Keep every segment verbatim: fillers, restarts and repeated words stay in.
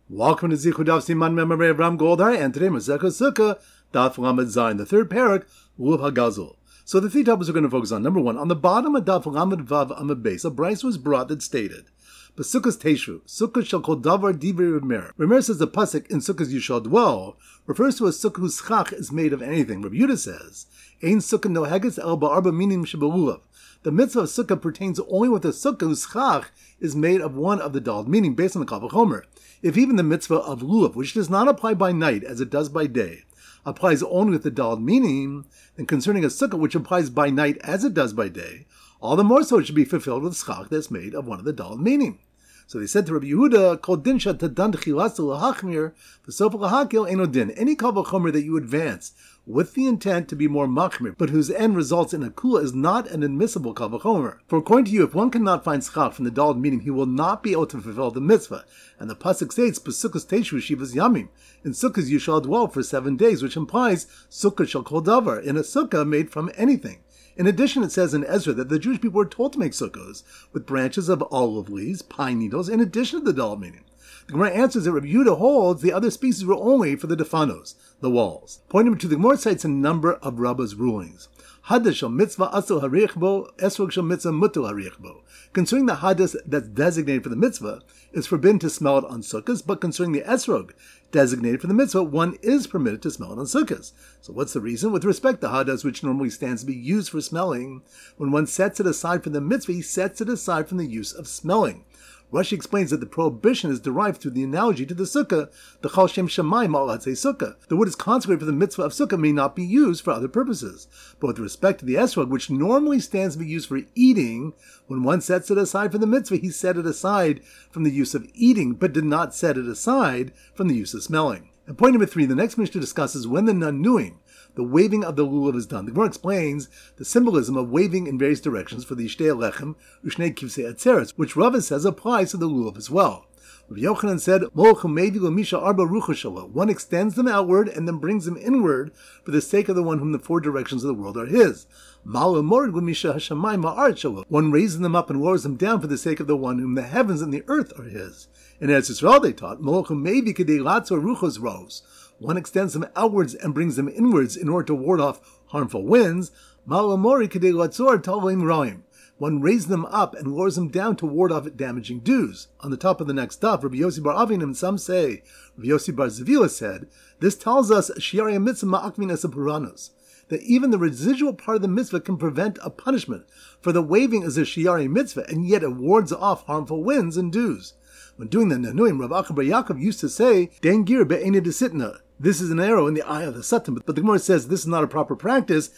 Welcome to Zichud Daf Siman Memory of Ram Goldar, and today Masechah Sukkah, Daf Lamed Zayin, the third parak, Lulav HaGazul. So the three topics we're going to focus on. Number one, on the bottom of Daf Lamed Vav Amud Beis, a brayso was brought that stated, B'Sukkos Teishu, Sukkah shall kol davar divrei Remer. Remer says the pasuk in Sukkahs you shall dwell refers to a sukkah whose chach is made of anything. Rabbi Yehuda says, Ein sukkah noheges el ba'arba minim shebelulav. The mitzvah of sukkah pertains only with a sukkah whose chach is made of one of the daled, meaning based on the Kal V'chomer. If even the mitzvah of lulav, which does not apply by night as it does by day, applies only with the daled meaning, then concerning a sukkah which applies by night as it does by day, all the more so it should be fulfilled with schach that's made of one of the daled meaning. So they said to Rabbi Yehuda, Kol din shatadan tchilasu lahachmir, v'sof lahakil eno din. Any Kal V'chomer that you advance with the intent to be more machmir, but whose end results in a kula, is not an admissible Kal V'chomer. For according to you, if one cannot find schach from the daled meaning, he will not be able to fulfill the mitzvah. And the pasuk states, B'Sukkos Teishu shivas yamim. In sukkahs you shall dwell for seven days, which implies sukkah shall kol davar, in a sukkah made from anything. In addition, it says in Ezra that the Jewish people were told to make sukkahs with branches of olive leaves, pine needles, in addition to the daled meaning. The Gemara answers that Rabbi Yehuda holds the other species were only for the defanos, the walls. Pointing to the Gemara cites a number of Rabbah's rulings. Hadas shel mitzvah asel harich bo, esrog shel mitzvah mutal harich bo. Concerning the hadas that's designated for the mitzvah, it's forbidden to smell it on sukkahs, but concerning the esrog designated for the mitzvah, one is permitted to smell it on sukkahs. So what's the reason? With respect to hadas, which normally stands to be used for smelling, when one sets it aside from the mitzvah, he sets it aside from the use of smelling. Rashi explains that the prohibition is derived through the analogy to the sukkah, the chal shem shamayim al atzei sukkah. The wood is consecrated for the mitzvah of sukkah may not be used for other purposes. But with respect to the esrog, which normally stands to be used for eating, when one sets it aside from the mitzvah, he set it aside from the use of eating, but did not set it aside from the use of smelling. And point number three, the next Mishnah discusses when the nanuim, the waving of the lulav, is done. The Gemara explains the symbolism of waving in various directions for the Yishtei Lechem, Ushnei Kivsei Atzeres, which Rava says applies to the lulav as well. Rabbi Yochanan said, one extends them outward and then brings them inward for the sake of the one whom the four directions of the world are his. One raises them up and lowers them down for the sake of the one whom the heavens and the earth are his. In Eretz Yisrael they taught, one extends them outwards and brings them inwards in order to ward off harmful winds. One raises them up and lowers them down to ward off damaging dews. On the top of the next daf, Rabbi Yossi bar Avinim, some say, Rabbi Yossi bar Zavila said, this tells us Shiarei mitzvah ma'akmin es puranos, that even the residual part of the mitzvah can prevent a punishment, for the waving is a Shiarei mitzvah, and yet it wards off harmful winds and dews. When doing the Nanuim, Rav Acha bar Yaakov used to say, Dengir be'ene desitna. This is an arrow in the eye of the Satan, but the Gemara says this is not a proper practice,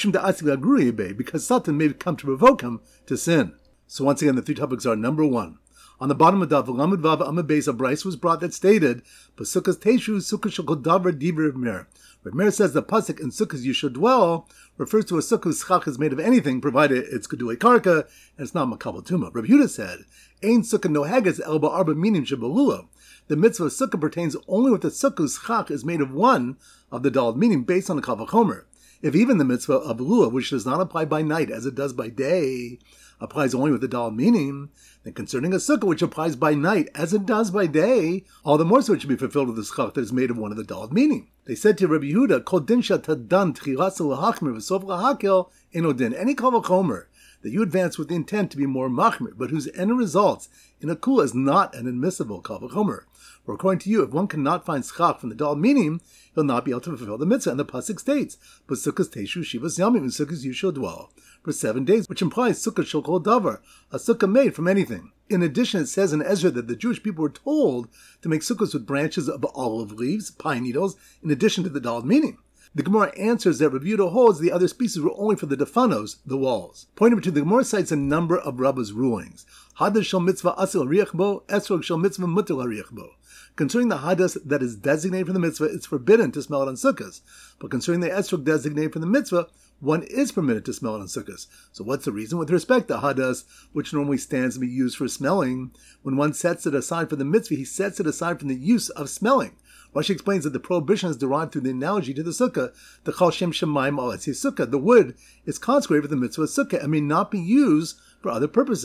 because Satan may come to provoke him to sin. So once again, the three topics are: number one, on the bottom of Daf Lamed Vav Amud Beis, a brayso was brought that stated, B'Sukkos Teishu Sukkah shel kol davar divrei Remer. Remer says the pasuk in sukkahs you should dwell refers to a sukkah whose schach is made of anything, provided it's gedulei karka and it's not makabel tuma. Rabbi Yehuda said, Ein sukkah noheges el ba'arba minim shebelulav. The mitzvah of sukkah pertains only with the sukkah whose chach is made of one of the daled, meaning based on the Kal V'chomer. If even the mitzvah of lulav, which does not apply by night as it does by day, applies only with the daled meaning, then concerning a sukkah which applies by night as it does by day, all the more so it should be fulfilled with the schach that is made of one of the daled meaning. They said to Rabbi Yehuda, Kol din shatadan tchilasu lahachmir v'sof lahakil eno din. Any Kal V'chomer that you advance with the intent to be more machmir, but whose end results in a kula is not an admissible Kal V'chomer. For according to you, if one cannot find schach from the daled meaning, he'll not be able to fulfill the mitzvah. And the pasuk states, but sukkahs teishu shivas yamim, in sukkahs you shall dwell for seven days, which implies sukkah shel kol davar, a sukkah made from anything. In addition, it says in Ezra that the Jewish people were told to make sukkahs with branches of olive leaves, pine needles, in addition to the daled meaning. The Gemara answers that Rabbi Yehuda holds the other species were only for the defanos, the walls. Point number two, the Gemara cites a number of Rabbah's rulings. Hadas shel mitzvah asel harich bo, esrog shel mitzvah mutal harich bo. Concerning the hadas that is designated for the mitzvah, it's forbidden to smell it on sukkahs. But concerning the esrog designated for the mitzvah, one is permitted to smell it on sukkahs. So what's the reason? With respect to hadas, which normally stands to be used for smelling, when one sets it aside for the mitzvah, he sets it aside from the use of smelling. Rashi explains that the prohibition is derived through the analogy to the sukkah, the chal shem shamayim al atzei sukkah. The wood is consecrated for the mitzvah of sukkah and may not be used for other purposes.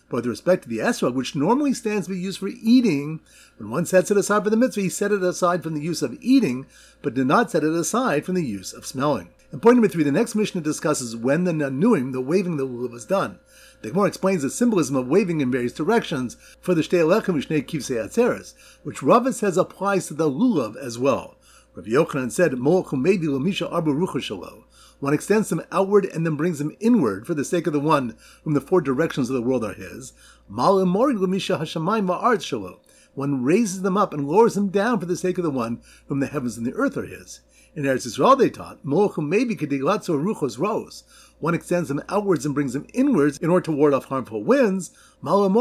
But with respect to the esrog, which normally stands to be used for eating, when one sets it aside for the mitzvah, he set it aside from the use of eating, but did not set it aside from the use of smelling. And point number three, the next Mishnah discusses when the nanuim, the waving the lulav, was done. The Gemara explains the symbolism of waving in various directions for the Shtei Alechem and Shnei Kivsei Atzeres, which Rava says applies to the lulav as well. Rav Yochanan said, one extends them outward and then brings them inward for the sake of the one whom the four directions of the world are his. One raises them up and lowers them down for the sake of the one whom the heavens and the earth are his. In Eretz Yisrael they taught, one extends them outwards and brings them inwards in order to ward off harmful winds. One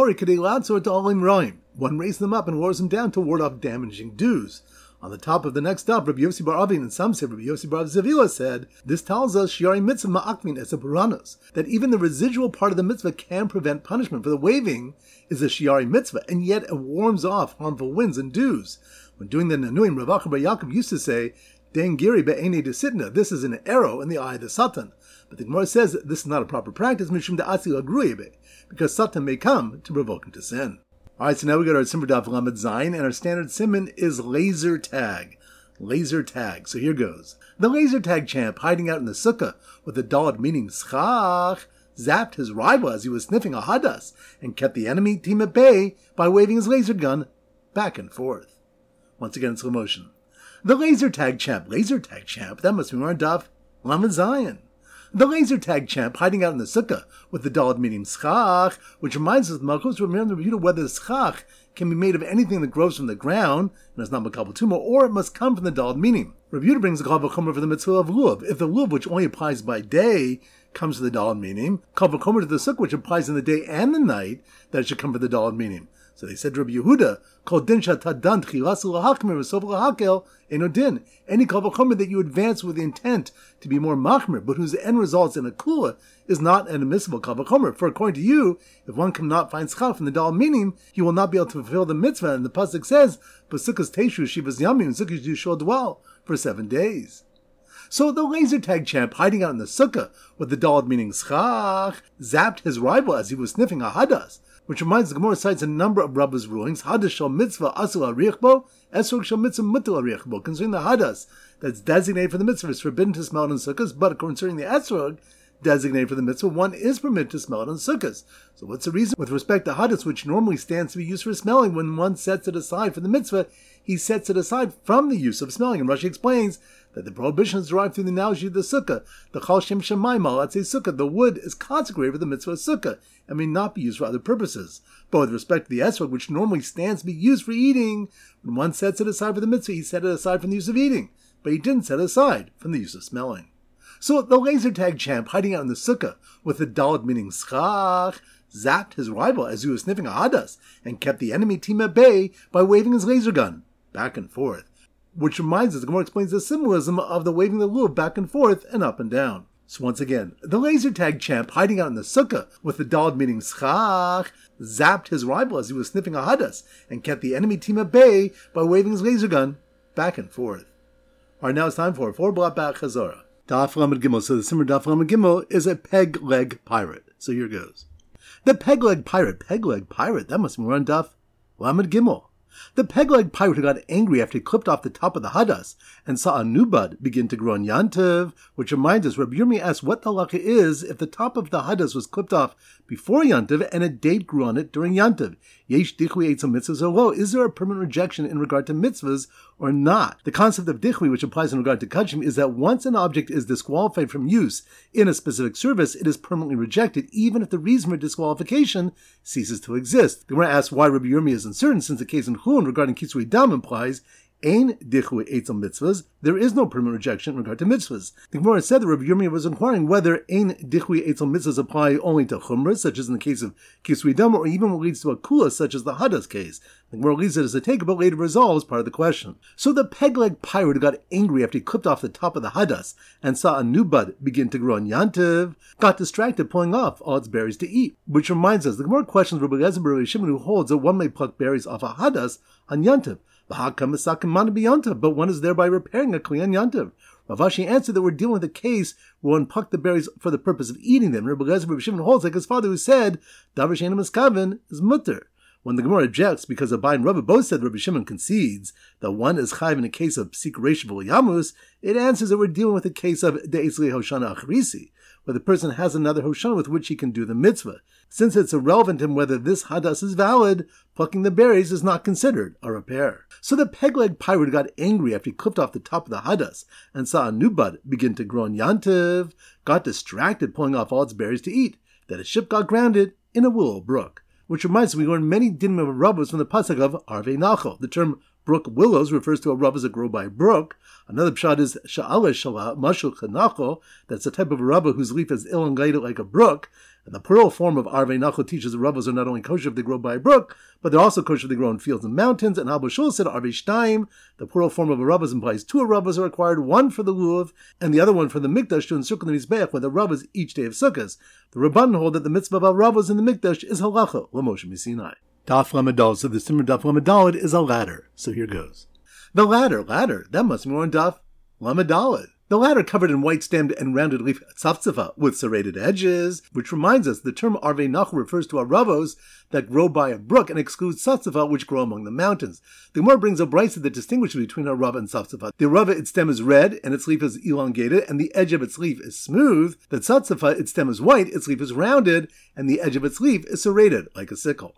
raises them up and lowers them down to ward off damaging dews. On the top of the next stop, Rabbi Yossi bar Avin and some say Rabbi Yossi bar Zavila said, this tells us shiari mitzvah ma'akmin es puranos, that even the residual part of the mitzvah can prevent punishment. For the waving is a shiari mitzvah, and yet it warms off harmful winds and dews. When doing the nanuim, Rav Acha bar Yaakov used to say, Den giri be'enei desitna, this is an arrow in the eye of the Satan. But the Gemara says that this is not a proper practice, mishum da'asi la'gruyebe, because Satan may come to provoke him to sin. Alright, so now we got our Simmer Daf Lamed Zayin, and our standard simon is laser tag. Laser tag. So here goes. The laser tag champ, hiding out in the sukkah with the dog meaning schach, zapped his rival as he was sniffing a hadas, and kept the enemy team at bay by waving his laser gun back and forth. Once again in slow motion. The laser tag champ, laser tag champ, that must be our Daf Lamed Zayin. The laser tag champ hiding out in the sukkah with the dog meaning schach, which reminds us of Malchus to remember whether the schach can be made of anything that grows from the ground, and is not makabel tumor, or it must come from the dog meaning. Rav Yehuda brings the kal v'chomer for the mitzvah of lulav. If the lulav, which only applies by day, comes to the dog meaning, kal v'chomer to the sukkah, which applies in the day and the night, that it should come for the dog meaning. So they said to Rabbi Yehuda, Kol din shatadan tchilasu lahakmer v'sof lahakel eno din. Any kal v'chomer that you advance with the intent to be more machmer, but whose end results in a kula, is not an admissible kal v'chomer. For according to you, if one cannot find schach from the dal meaning, he will not be able to fulfill the mitzvah. And the pasuk says, "B'sukkos teishu shivas yamim, and sukkos you shall dwell for seven days." So the laser tag champ, hiding out in the sukkah with the dal meaning schach, zapped his rival as he was sniffing a hadas. Which reminds the Gemara cites a number of Rabba's rulings. Hadas shal mitzvah asul arichbo, esrog shal mitzvah mutal arichbo. Concerning the hadas that's designated for the mitzvah, it's forbidden to smell it in sukkahs, but concerning the esrog designated for the mitzvah, one is permitted to smell it in sukkahs. So what's the reason? With respect to hadas, which normally stands to be used for smelling, when one sets it aside for the mitzvah, he sets it aside from the use of smelling. And Rashi explains that the prohibition is derived through the analogy of the sukkah. The chal shem shemayim al atzei sukkah. The wood is consecrated for the mitzvah of sukkah and may not be used for other purposes. But with respect to the esrog, which normally stands to be used for eating, when one sets it aside for the mitzvah, he set it aside from the use of eating, but he didn't set it aside from the use of smelling. So the laser tag champ, hiding out in the sukkah with the dalet meaning schach, zapped his rival as he was sniffing a hadas and kept the enemy team at bay by waving his laser gun back and forth. Which reminds us, the Gemara explains the symbolism of the waving the lulav back and forth and up and down. So once again, the laser tag champ, hiding out in the sukkah with the dog meaning schach, zapped his rival as he was sniffing a hadas and kept the enemy team at bay by waving his laser gun back and forth. Alright, now it's time for four block back chazorah. Daf Lamed Gimel. So the Simmer Daf Lamed Gimel is a peg leg pirate. So here goes. The peg leg pirate, peg leg pirate, that must be more on Daf Lamed Gimel. The peg-leg pirate who got angry after he clipped off the top of the hadas and saw a new bud begin to grow on Yantiv, which reminds us, Rabbi Yirmi asked what the halacha is if the top of the hadas was clipped off before Yantiv and a date grew on it during Yantiv. Yesh dichwi eitzah mitzvahs or lo? Is there a permanent rejection in regard to mitzvahs or not? The concept of dichwi, which applies in regard to kachim, is that once an object is disqualified from use in a specific service, it is permanently rejected, even if the reason for disqualification ceases to exist. The Gemara asks why Rabbi Yirmi is uncertain, since the case in Chulun regarding Kisui Dam implies Ein dichui eitzah mitzvahs. There is no permanent rejection in regard to mitzvahs. The Gemara said that Rabbi Yirmiyah was inquiring whether Ein dichui eitzah mitzvahs apply only to chumras, such as in the case of kisui dam, or even what leads to a kula, such as the hadas case. The Gemara leaves it as a take, but later resolves part of the question. So the peg-leg pirate got angry after he clipped off the top of the hadas and saw a new bud begin to grow on Yantiv, got distracted pulling off all its berries to eat. Which reminds us, the Gemara questions Rabbi Eliezer ben Rabbi Shimon, who holds that one may pluck berries off a hadas on Yantiv. But one is thereby repairing a kli on Yantiv. Rav Ashi answered that we're dealing with a case where one plucked the berries for the purpose of eating them. Rabbi Eliezer Rabbi Shimon holds like his father who said, Davar she'eino miskaven is mutter. When the Gemara objects, because Abai and Rabbi both said Rabbi Shimon concedes that one is chayv in a case of psik reish v'yamus, it answers that we're dealing with a case of de'etzli hoshana achrisi, where the person has another hoshana with which he can do the mitzvah. Since it's irrelevant to him whether this hadas is valid, plucking the berries is not considered a repair. So the peg-leg pirate got angry after he clipped off the top of the hadas and saw a new bud begin to grow in Yantiv, got distracted pulling off all its berries to eat, that his ship got grounded in a willow brook. Which reminds me, we learn many dinim of rabbos from the pasuk of Arvei Nachal. The term brook willows refers to a rabbos that grow by a brook. Another pshat is sha'ala shala mashul chanachol. That's a type of a rabba whose leaf is elongated like a brook. And the plural form of Arvei Nachal teaches the rabbos are not only kosher if they grow by a brook, but they're also kosher if they grow in fields and mountains. And Abba Shul said Arvei Shtaim. The plural form of a rabbos implies two rabbos are required, one for the lulav and the other one for the mikdash to encircle the mizbeach with the rabbos each day of sukkahs. The Rabbanan hold that the mitzvah of rabbos in the mikdash is halacha l'Moshe Misinai. Daf Lamed, so the simmer Daf Lamed is a ladder. So here goes. The ladder, ladder, that must be more on Daf Lamed. The ladder covered in white-stemmed and rounded leaf tzaftzava with serrated edges, which reminds us the term Arvei Nachal refers to aravos that grow by a brook and excludes tzaftzava which grow among the mountains. The Gemara brings a brisa that distinguishes between arava and tzaftzava. The arava, its stem is red and its leaf is elongated and the edge of its leaf is smooth. The tzaftzava, its stem is white, its leaf is rounded, and the edge of its leaf is serrated like a sickle.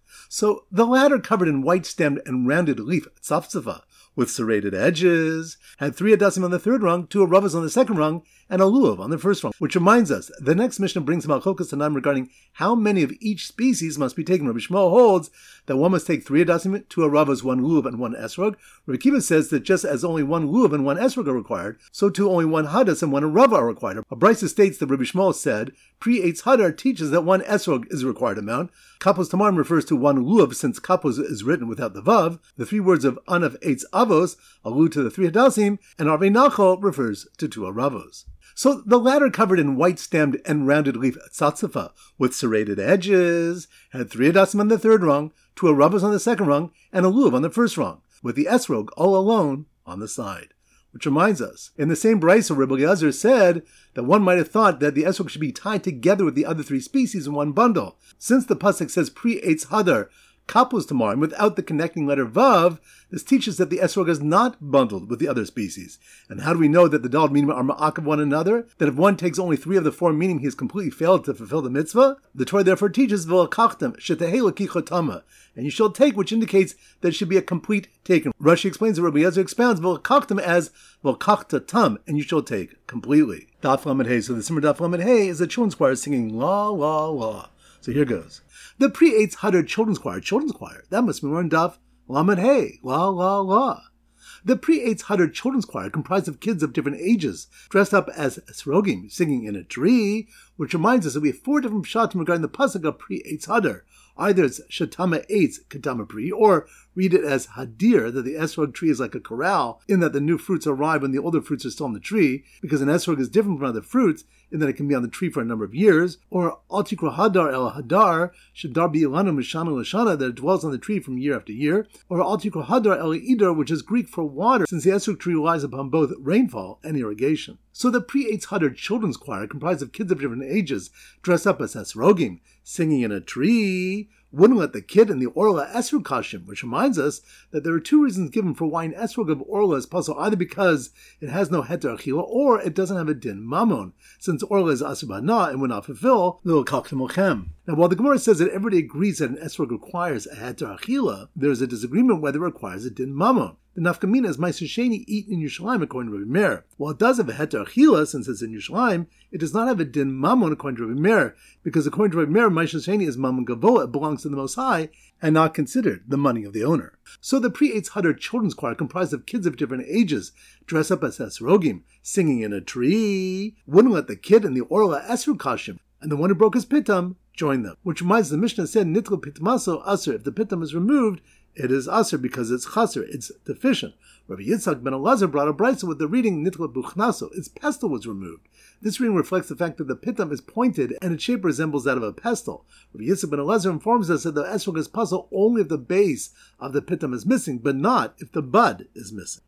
So the ladder covered in white-stemmed and rounded leaf tzaftzava with serrated edges, had three adasim on the third rung, two aravas on the second rung, and a lulav on the first rung. Which reminds us, the next Mishnah brings Malchokas Tanaim regarding how many of each species must be taken. Rabbi Shmuel holds that one must take three adasim, two aravas, one lulav, and one esrog. Rabbi Kiva says that just as only one lulav and one esrog are required, so too only one hadas and one arava are required. A brisa states that Rabbi Shmuel said, pre-eitz hadar teaches that one esrog is a required amount. Kapos Tamarim refers to one lulav, since kapos is written without the vav. The three words of anav eitz avos allude to the three hadasim, and Arvei Nachal refers to two aravos. So the ladder covered in white-stemmed and rounded leaf tzaftzava with serrated edges, had three adasim on the third rung, two aravos on the second rung, and a lulav on the first rung, with the esrog all alone on the side. Which reminds us, in the same brisa, Rabbi Eliezer said that one might have thought that the esrog should be tied together with the other three species in one bundle. Since the pasuk says pre-eitz hadar, kapos tamarim, without the connecting letter vav, this teaches that the esrog is not bundled with the other species. And how do we know that the daled minim are ma'ak of one another? That if one takes only three of the four minim, he has completely failed to fulfill the mitzvah? The Torah therefore teaches v'lakachtem shetehei l'kichotama, and you shall take, which indicates that it should be a complete taken. Rashi explains that Rabbi Eliezer expounds v'lakachtem as v'lakachtatam, and you shall take completely. Daf Lamed Hey. So the simmer Daf Lamed Hey is the children's choir singing la la la. So here goes. The pre-eitz hadar children's choir, children's choir, that must be more in Daf Lamed Hey, la la la. The pre-eitz hadar children's choir, comprised of kids of different ages, dressed up as esrogim, singing in a tree, which reminds us that we have four different pshatim regarding the pasuk of pre-eitz hadar. Either it's shatama eitz katama pri, or read it as hadir, that the esrog tree is like a corral, in that the new fruits arrive when the older fruits are still on the tree, because an esrog is different from other fruits, in that it can be on the tree for a number of years, or al tikra hadar el hadar, shadar bi ilanu mishana l'shana, that it dwells on the tree from year after year, or al tikra hadar el idar, which is Greek for water, since the esrog tree relies upon both rainfall and irrigation. So the pre-eitz hadar children's choir, comprised of kids of different ages, dressed up as esrogim, singing in a tree, wouldn't let the kid in the orla esrog costume, which reminds us that there are two reasons given for why an esrog of orla is possible, either because it has no heter achila, or it doesn't have a din mamon, since orla is asur b'hana and would not fulfill the l'kachtem ochem. Now, while the Gemara says that everybody agrees that an esrog requires a heter achila, there is a disagreement whether it requires a din mamon. The nafkamina is Ma'aser Sheni eaten in Yerushalayim according to Rabbi Meir. While it does have a heter achila, since it's in Yerushalayim, it does not have a din mamon according to Rabbi Meir, because according to Rabbi Meir, Ma'aser Sheni is mamon gavoa, it belongs to the Most High, and not considered the money of the owner. So the pre-eitz hadar children's choir, comprised of kids of different ages, dress up as esrogim, singing in a tree, wouldn't let the kid in the orla esrog costume, and the one who broke his pitam join them. Which reminds us, the Mishnah said, nitl pitmaso asur, if the pitam is removed, it is asur because it's chaser, it's deficient. Rabbi Yitzchak ben Elazar brought a brisa with the reading nitla buchnaso, its pestle was removed. This reading reflects the fact that the pitam is pointed and its shape resembles that of a pestle. Rabbi Yitzchak ben Elazar informs us that the esrog is puzzle only if the base of the pitam is missing, but not if the bud is missing.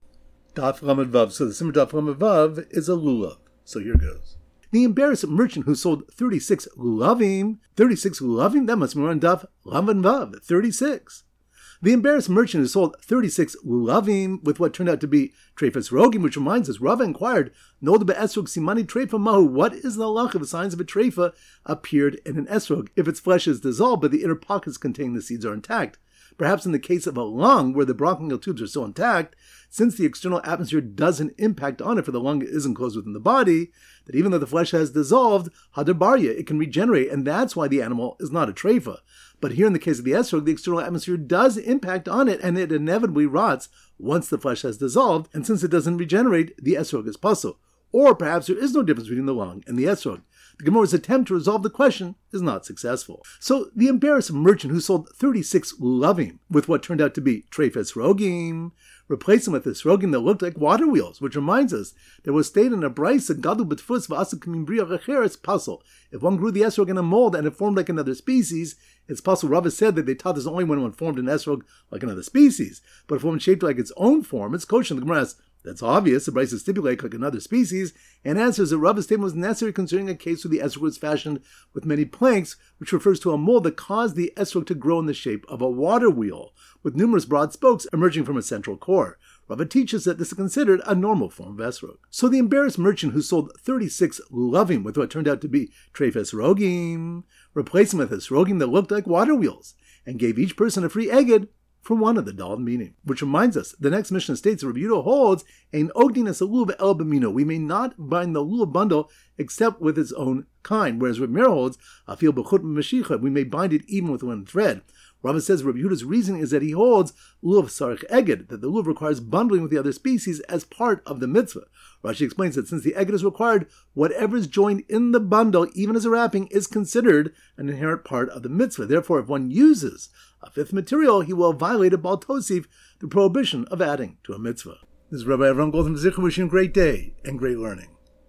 Daf Lamed Vav. So the Simmer Daf Lamed Vav is a lulav. So here goes. The embarrassed merchant who sold thirty-six lulavim, thirty-six lulavim, that must be on Daf Lamed Vav, thirty-six. The embarrassed merchant who sold thirty-six lulavim with what turned out to be trefas rogim, which reminds us, Rava inquired, Nod be'esrog simani trefa mahu, what is the halach if the signs of a trefa appeared in an esrog? If its flesh is dissolved, but the inner pockets containing the seeds are intact. Perhaps in the case of a lung, where the bronchial tubes are still intact, since the external atmosphere doesn't impact on it, for the lung isn't closed within the body, that even though the flesh has dissolved, hadarbarya, it can regenerate, and that's why the animal is not a trefa. But here in the case of the esrog, the external atmosphere does impact on it, and it inevitably rots once the flesh has dissolved, and since it doesn't regenerate, the esrog is pasul. Or perhaps there is no difference between the lung and the esrog. The Gemara's attempt to resolve the question is not successful. So the embarrassed merchant who sold thirty-six lulavim with what turned out to be trefes rogim, replaced them with this rogim that looked like water wheels, which reminds us there was stated in a brisa, gadu b'tfus v'asa k'min bria recheres pasul. If one grew the esrog in a mold and it formed like another species, it's pasul. Rava said that they taught this only when one formed an esrog like another species. But if one shaped like its own form, it's kosher. The Gemara asks, that's obvious. The brisa stipulates like another species, and answers that Rava's statement was necessary concerning a case where the esrog was fashioned with many planks, which refers to a mold that caused the esrog to grow in the shape of a water wheel, with numerous broad spokes emerging from a central core. Rava teaches that this is considered a normal form of esrog. So the embarrassed merchant who sold thirty-six lulavim with what turned out to be trefes rogim, replaced them with this rogim that looked like water wheels, and gave each person a free eged from one of the dal meaning. Which reminds us, the next Mishnah states that Rabbi Yehuda holds, Ein ogdin es lulav el b'mino. We may not bind the lulav bundle except with its own kind, whereas Rabbi Meir holds, afil b'chut m'mashicha, we may bind it even with one thread. Rava says Rabbi Yehuda's reasoning is that he holds lulav sarich eged, that the lulav requires bundling with the other species as part of the mitzvah. Rashi explains that since the eged is required, whatever is joined in the bundle, even as a wrapping, is considered an inherent part of the mitzvah. Therefore, if one uses a fifth material, he will violate a bal tosif, the prohibition of adding to a mitzvah. This is Rabbi Avram Goldman Zichron wishing you a great day and great learning.